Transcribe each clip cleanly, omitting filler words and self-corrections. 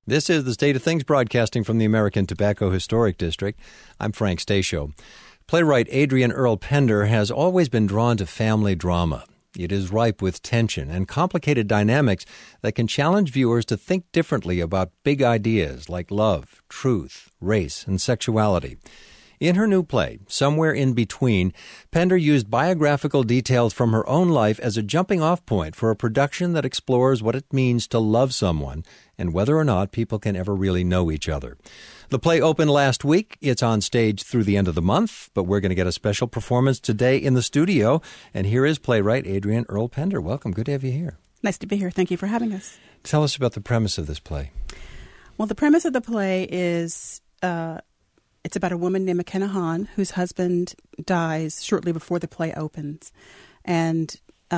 This is the State of Things broadcasting from the American Tobacco Historic District. I'm Frank Stasio. Playwright Adrienne Earle Pender has always been drawn to family drama. It is ripe with tension and complicated dynamics that can challenge viewers to think differently about big ideas like love, truth, race, and sexuality. In her new play, Somewhere in Between, Pender used biographical details from her own life as a jumping-off point for a production that explores what it means to love someone and whether or not people can ever really know each other. The play opened last week. It's on stage through the end of the month, but we're going to get a special performance today in the studio. And here is playwright Adrienne Earle Pender. Welcome. Good to have you here. Nice to be here. Thank you for having us. Tell us about the premise of this play. Well, the premise of the play is it's about a woman named McKenna Hahn whose husband dies shortly before the play opens. And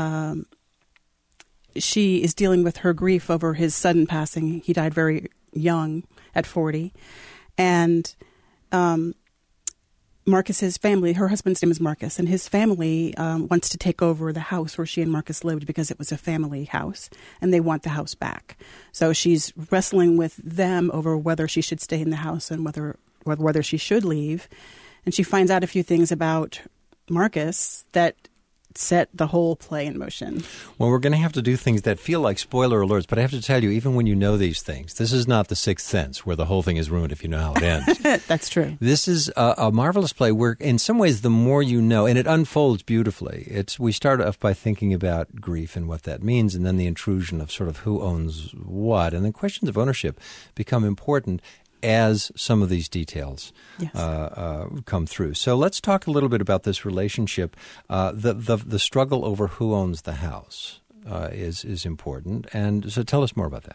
she is dealing with her grief over his sudden passing. He died very young, at 40. And Marcus's family, her husband's name is Marcus, and his family wants to take over the house where she and Marcus lived because it was a family house, and they want the house back. So she's wrestling with them over whether she should stay in the house and whether she should leave. And she finds out a few things about Marcus that set the whole play in motion. Well, we're going to have to do things that feel like spoiler alerts, but I have to tell you, even when you know these things, this is not The Sixth Sense, where the whole thing is ruined if you know how it ends. That's true. This is a marvelous play where, in some ways, the more you know, and it unfolds beautifully. We start off by thinking about grief and what that means, and then the intrusion of sort of who owns what, and then questions of ownership become important as some of these details come through. So let's talk a little bit about this relationship. The struggle over who owns the house is important. And so tell us more about that.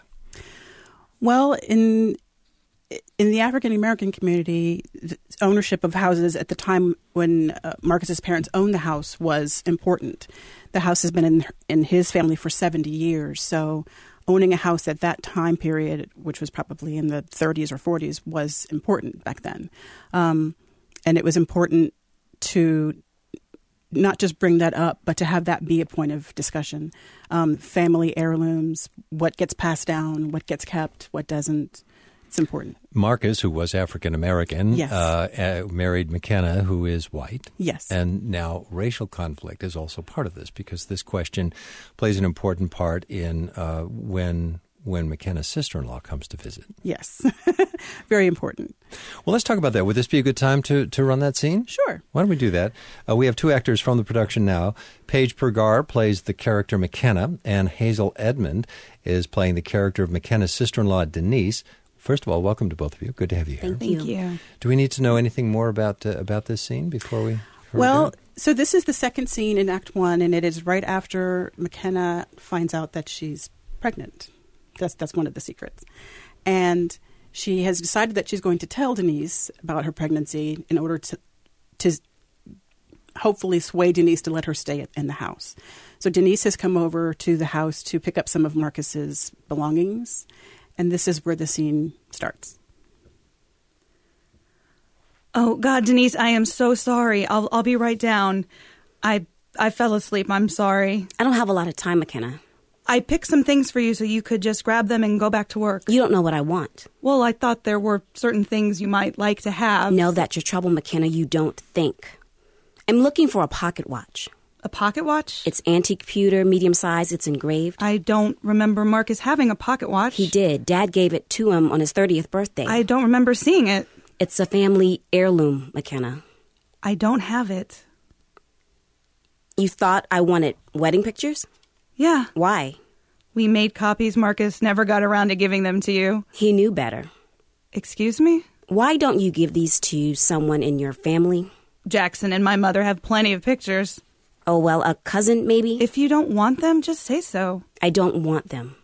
Well, in the African-American community, the ownership of houses at the time when Marcus's parents owned the house was important. The house has been in his family for 70 years, so owning a house at that time period, which was probably in the 30s or 40s, was important back then. And it was important to not just bring that up, but to have that be a point of discussion. Family heirlooms, what gets passed down, what gets kept, what doesn't. It's important. Marcus, who was African-American, yes. Married McKenna, who is white. Yes. And now racial conflict is also part of this, because this question plays an important part in when McKenna's sister-in-law comes to visit. Yes. Very important. Well, let's talk about that. Would this be a good time to run that scene? Sure. Why don't we do that? We have two actors from the production now. Paige Pergar plays the character McKenna, and Hazel Edmond is playing the character of McKenna's sister-in-law, Denise. First of all, welcome to both of you. Good to have you here. Thank you. Do we need to know anything more about this scene before we? So this is the second scene in Act 1, and it is right after McKenna finds out that she's pregnant. That's one of the secrets, and she has decided that she's going to tell Denise about her pregnancy in order to hopefully sway Denise to let her stay in the house. So Denise has come over to the house to pick up some of Marcus's belongings. And this is where the scene starts. Oh, God, Denise, I am so sorry. I'll be right down. I fell asleep. I'm sorry. I don't have a lot of time, McKenna. I picked some things for you so you could just grab them and go back to work. You don't know what I want. Well, I thought there were certain things you might like to have. Know that's your trouble, McKenna. You don't think. I'm looking for a pocket watch. A pocket watch? It's antique pewter, medium size. It's engraved. I don't remember Marcus having a pocket watch. He did. Dad gave it to him on his 30th birthday. I don't remember seeing it. It's a family heirloom, McKenna. I don't have it. You thought I wanted wedding pictures? Yeah. Why? We made copies. Marcus never got around to giving them to you. He knew better. Excuse me? Why don't you give these to someone in your family? Jackson and my mother have plenty of pictures. Oh, well, a cousin, maybe? If you don't want them, just say so. I don't want them.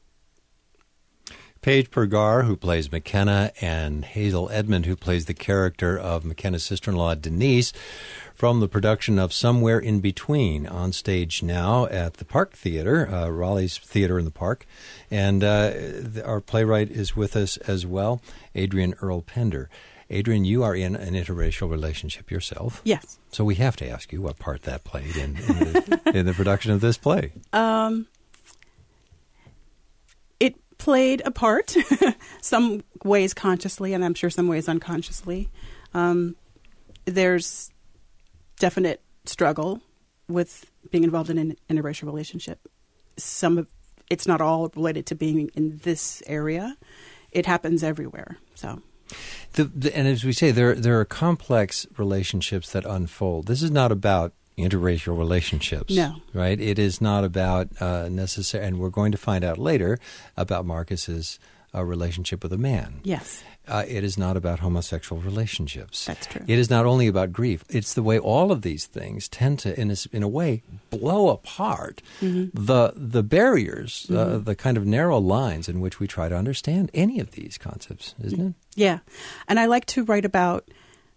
Paige Pergar, who plays McKenna, and Hazel Edmond, who plays the character of McKenna's sister-in-law, Denise, from the production of Somewhere in Between, on stage now at the Park Theater, Raleigh's Theater in the Park. And our playwright is with us as well, Adrienne Earle Pender. Adrienne, you are in an interracial relationship yourself. Yes. So we have to ask you what part that played in the production of this play. played a part, some ways consciously, and I'm sure some ways unconsciously. There's definite struggle with being involved in an interracial relationship. It's not all related to being in this area. It happens everywhere. So, and as we say, there are complex relationships that unfold. This is not about interracial relationships. No. Right? It is not about necessary, and we're going to find out later about Marcus's relationship with a man. Yes. It is not about homosexual relationships. That's true. It is not only about grief. It's the way all of these things tend to, in a way, blow apart the barriers, the kind of narrow lines in which we try to understand any of these concepts, isn't it? Yeah. And I like to write about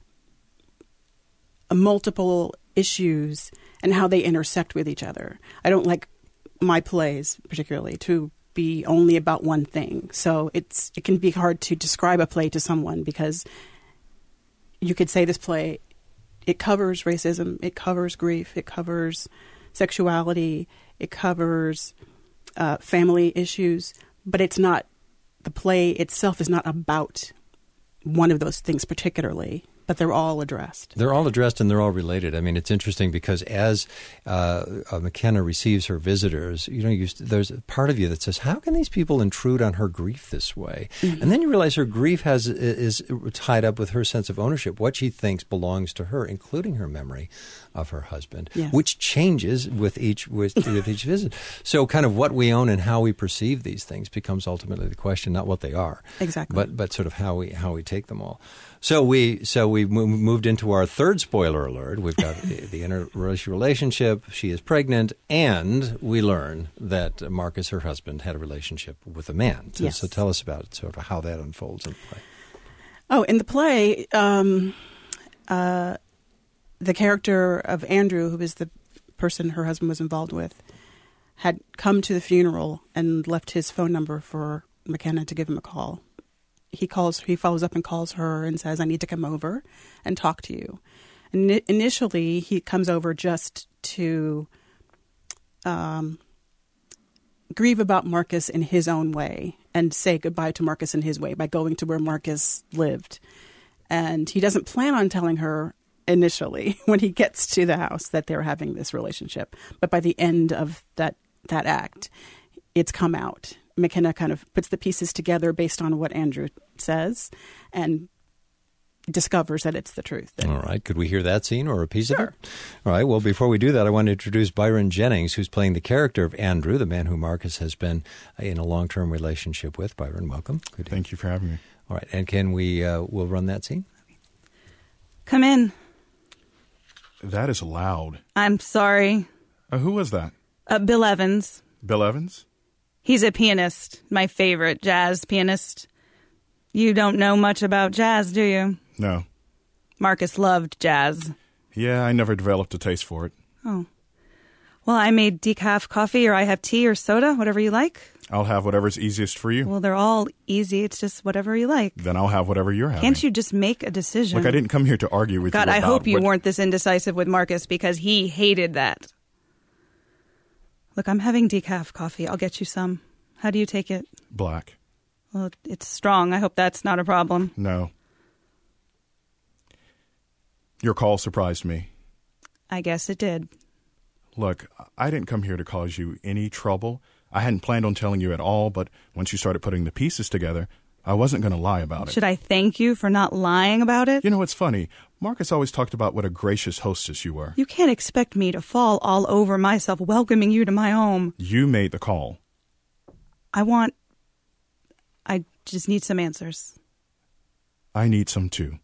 multiple issues and how they intersect with each other. I don't like my plays, particularly, to be only about one thing. So it can be hard to describe a play to someone because you could say this play, it covers racism, it covers grief, it covers sexuality, it covers family issues, but it's not, the play itself is not about one of those things particularly, but they're all addressed. They're all addressed and they're all related. I mean, it's interesting because as McKenna receives her visitors, there's a part of you that says, how can these people intrude on her grief this way? Mm-hmm. And then you realize her grief is tied up with her sense of ownership, what she thinks belongs to her, including her memory of her husband, yes. which changes with each visit. So kind of what we own and how we perceive these things becomes ultimately the question, not what they are. Exactly. But sort of how we take them all. So we moved into our third spoiler alert. We've got the interracial relationship. She is pregnant, and we learn that Marcus, her husband, had a relationship with a man. So, yes. So tell us about it, sort of how that unfolds in the play. Oh, in the play, the character of Andrew, who is the person her husband was involved with, had come to the funeral and left his phone number for McKenna to give him a call. He follows up and calls her and says, I need to come over and talk to you. And initially, he comes over just to grieve about Marcus in his own way and say goodbye to Marcus in his way by going to where Marcus lived. And he doesn't plan on telling her initially when he gets to the house that they're having this relationship. But by the end of that act, it's come out. McKenna kind of puts the pieces together based on what Andrew says and discovers that it's the truth. All right. Could we hear that scene or a piece of Sure. it? All right. Well, before we do that, I want to introduce Byron Jennings, who's playing the character of Andrew, the man who Marcus has been in a long-term relationship with. Byron, welcome. Good. Thank you for having me. All right. And can we'll run that scene? Come in. That is loud. I'm sorry. Who was that? Bill Evans. Bill Evans? He's a pianist, my favorite jazz pianist. You don't know much about jazz, do you? No. Marcus loved jazz. Yeah, I never developed a taste for it. Oh. Well, I made decaf coffee, or I have tea or soda, whatever you like. I'll have whatever's easiest for you. Well, they're all easy. It's just whatever you like. Then I'll have whatever you're having. Can't you just make a decision? Look, I didn't come here to argue with you God, about I hope you what... weren't this indecisive with Marcus because he hated that. Look, I'm having decaf coffee. I'll get you some. How do you take it? Black. Well, it's strong. I hope that's not a problem. No. Your call surprised me. I guess it did. Look, I didn't come here to cause you any trouble. I hadn't planned on telling you at all, but once you started putting the pieces together, I wasn't going to lie about it. Should I thank you for not lying about it? You know, it's funny. Marcus always talked about what a gracious hostess you were. You can't expect me to fall all over myself welcoming you to my home. You made the call. I just need some answers. I need some too.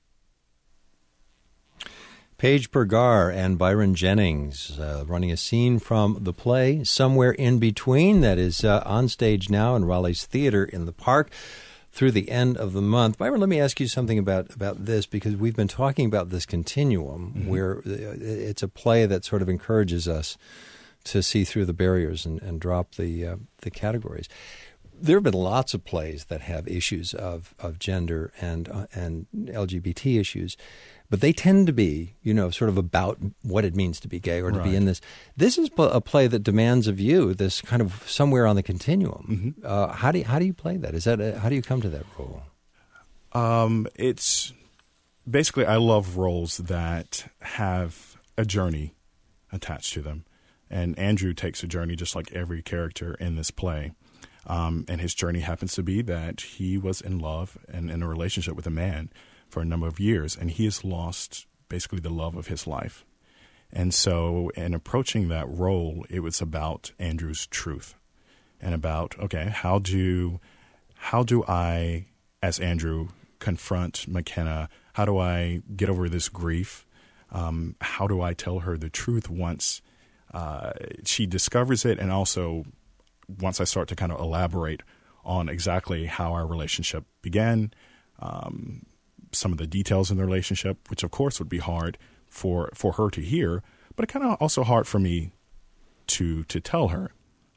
Paige Bergar and Byron Jennings running a scene from the play Somewhere in Between that is on stage now in Raleigh's Theater in the Park through the end of the month. Byron, let me ask you something about this, because we've been talking about this continuum where it's a play that sort of encourages us to see through the barriers and drop the categories. There have been lots of plays that have issues of gender and LGBT issues, but they tend to be, sort of about what it means to be gay or to be in this. This is a play that demands of you this kind of somewhere on the continuum. How do you play that? How do you come to that role? It's basically, I love roles that have a journey attached to them. And Andrew takes a journey just like every character in this play. And his journey happens to be that he was in love and in a relationship with a man for a number of years, and he has lost basically the love of his life. And so in approaching that role, it was about Andrew's truth and about, okay, how do I, as Andrew, confront McKenna? How do I get over this grief? How do I tell her the truth once she discovers it, and also once I start to kind of elaborate on exactly how our relationship began, some of the details in the relationship, which of course would be hard for her to hear, but it kind of also hard for me to tell her.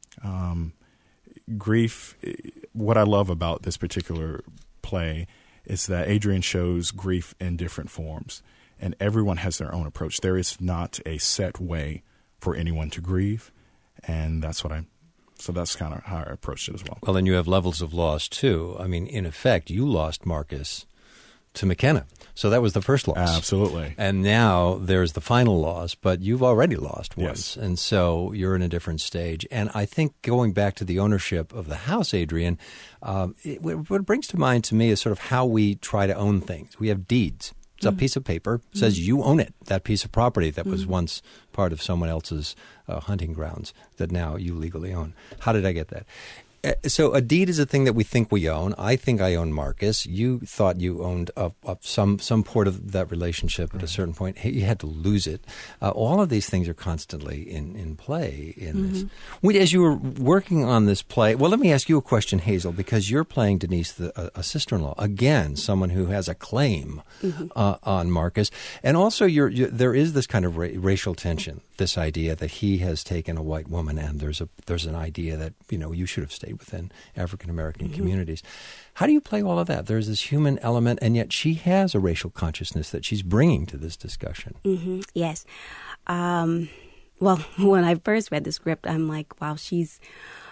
Grief, what I love about this particular play is that Adrian shows grief in different forms, and everyone has their own approach. There is not a set way for anyone to grieve, and so that's kind of how I approached it as well. Well, and you have levels of loss, too. I mean, in effect, you lost Marcus to McKenna. So that was the first loss. Absolutely. And now there's the final loss, but you've already lost once. Yes. And so you're in a different stage. And I think going back to the ownership of the house, Adrian, what it brings to mind to me is sort of how we try to own things. We have deeds. It's a piece of paper. It says you own it, that piece of property that was once part of someone else's hunting grounds that now you legally own. How did I get that? So a deed is a thing that we think we own. I think I own Marcus. You thought you owned some part of that relationship at a certain point. You had to lose it. All of these things are constantly in play in this. As you were working on this play, well, let me ask you a question, Hazel, because you're playing Denise, a sister-in-law, again, someone who has a claim on Marcus. And also there is this kind of racial tension, this idea that he has taken a white woman, and there's an idea that, you should have stayed within African-American communities. How do you play all of that? There's this human element, and yet she has a racial consciousness that she's bringing to this discussion. Yes. Well, when I first read the script, I'm like, wow, she's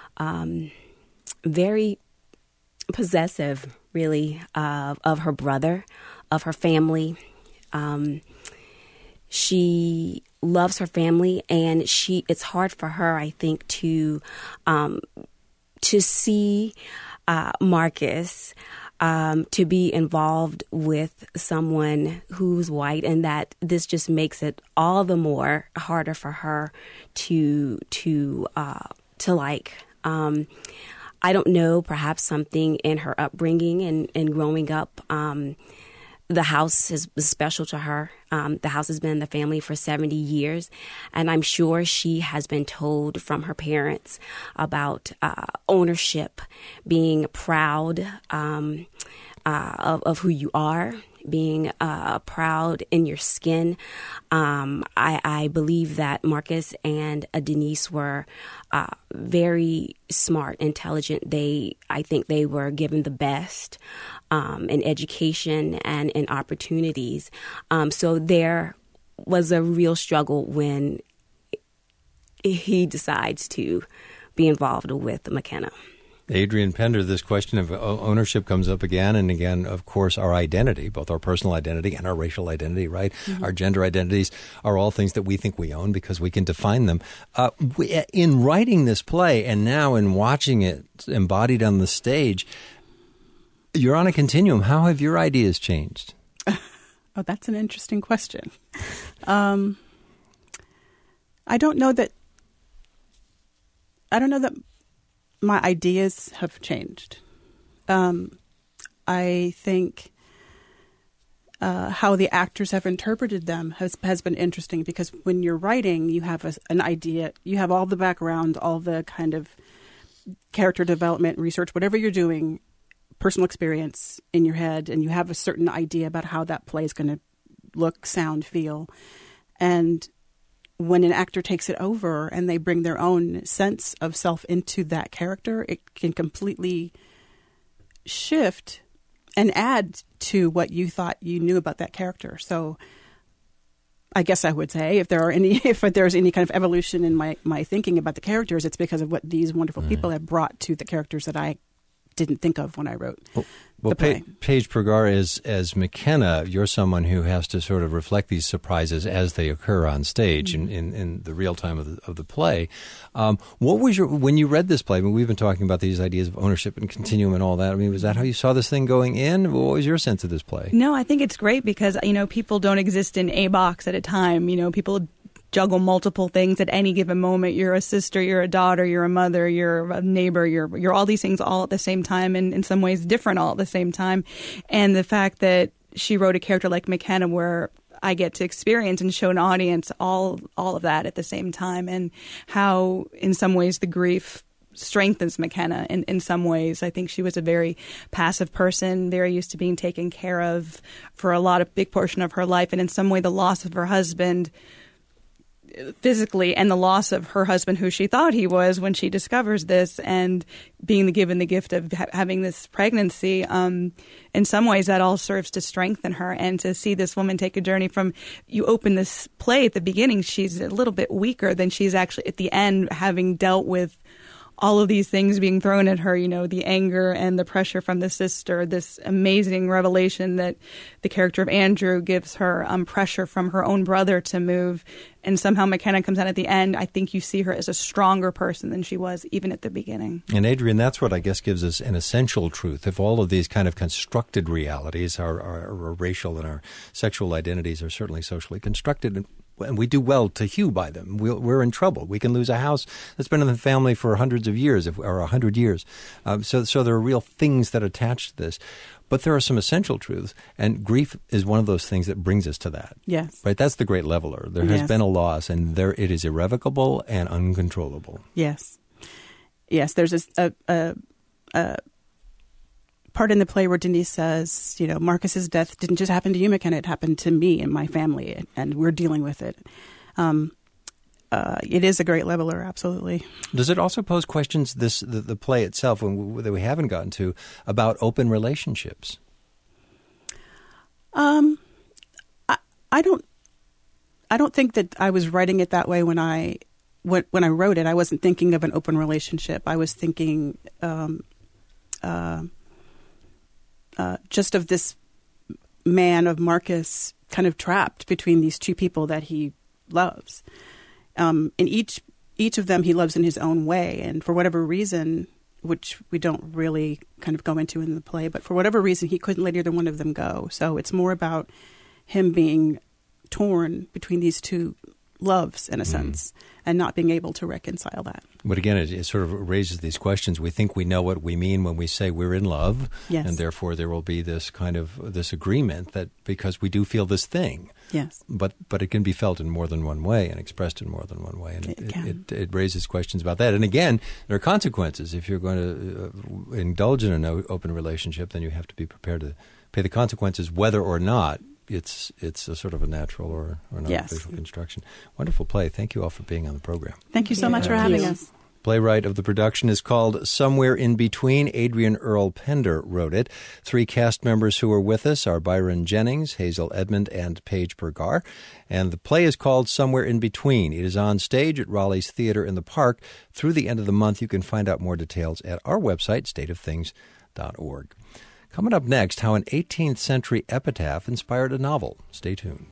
very possessive, really, of her brother, of her family. She loves her family, and it's hard for her, I think, to see Marcus to be involved with someone who's white, and that this just makes it all the more harder for her to like. I don't know, perhaps something in her upbringing and growing up. The house is special to her. The house has been in the family for 70 years. And I'm sure she has been told from her parents about ownership, being proud of who you are, being proud in your skin. I believe that Marcus and Denise were very smart, intelligent. I think they were given the best in education and in opportunities. So there was a real struggle when he decides to be involved with McKenna. Adrian Pender, this question of ownership comes up again and again. Of course, our identity, both our personal identity and our racial identity, right? Our gender identities are all things that we think we own because we can define them. In writing this play and now in watching it embodied on the stage, you're on a continuum. How have your ideas changed? Oh, that's an interesting question. I don't know that my ideas have changed. I think how the actors have interpreted them has been interesting, because when you're writing, you have an idea, you have all the background, all the kind of character development, research, whatever you're doing, personal experience in your head, and you have a certain idea about how that play is going to look, sound, feel. And when an actor takes it over and they bring their own sense of self into that character, it can completely shift and add to what you thought you knew about that character. So I guess I would say if there's any kind of evolution in my thinking about the characters, it's because of what these wonderful people have brought to the characters that I didn't think of when I wrote the play. Paige Pergar, as McKenna, you're someone who has to sort of reflect these surprises as they occur on stage in the real time of the play. What was when you read this play? I mean, we've been talking about these ideas of ownership and continuum and all that. I mean, was that how you saw this thing going in? What was your sense of this play? No, I think it's great because, people don't exist in a box at a time. People juggle multiple things at any given moment. You're a sister, you're a daughter, you're a mother, you're a neighbor, you're all these things all at the same time, and in some ways different all at the same time. And the fact that she wrote a character like McKenna where I get to experience and show an audience all of that at the same time, and how in some ways the grief strengthens McKenna in some ways. I think she was a very passive person, very used to being taken care of for a big portion of her life, and in some way the loss of her husband physically and the loss of her husband, who she thought he was when she discovers this, and being given the gift of having this pregnancy, in some ways that all serves to strengthen her. And to see this woman take a journey from, you open this play at the beginning, she's a little bit weaker than she's actually at the end, having dealt with all of these things being thrown at her, the anger and the pressure from the sister, this amazing revelation that the character of Andrew gives her, pressure from her own brother to move. And somehow McKenna comes out at the end. I think you see her as a stronger person than she was even at the beginning. And Adrian, that's what I guess gives us an essential truth. If all of these kind of constructed realities, our racial and our sexual identities are certainly socially constructed, and we do well to hew by them, we're in trouble. We can lose a house that's been in the family for hundreds of years, or 100 years. So there are real things that attach to this. But there are some essential truths, and grief is one of those things that brings us to that. Yes. Right? That's the great leveler. There has been a loss, and it is irrevocable and uncontrollable. Yes. Yes, there's a part in the play where Denise says, Marcus's death didn't just happen to you, McKenna, it happened to me and my family, and we're dealing with it. It is a great leveler, absolutely. Does it also pose questions, the play itself, that we haven't gotten to, about open relationships? I don't think that I was writing it that way when I wrote it. I wasn't thinking of an open relationship. I was thinking just of this man, of Marcus, kind of trapped between these two people that he loves. And each of them he loves in his own way, and for whatever reason, which we don't really kind of go into in the play, but for whatever reason he couldn't let either one of them go. So it's more about him being torn between these two loves, in a sense, and not being able to reconcile that. But again, it sort of raises these questions. We think we know what we mean when we say we're in love, and therefore there will be this kind of this agreement that because we do feel this thing. Yes. But it can be felt in more than one way and expressed in more than one way. And it raises questions about that. And again, there are consequences. If you're going to indulge in an open relationship, then you have to be prepared to pay the consequences, whether or not it's a sort of a natural or not official construction. Wonderful play. Thank you all for being on the program. Thank you so much for having us. Playwright of the production is called Somewhere in Between. Adrian Earl Pender wrote it. 3 cast members who are with us are Byron Jennings, Hazel Edmond, and Paige Pergar. And the play is called Somewhere in Between. It is on stage at Raleigh's Theater in the Park through the end of the month. You can find out more details at our website, stateofthings.org. Coming up next, how an 18th century epitaph inspired a novel. Stay tuned.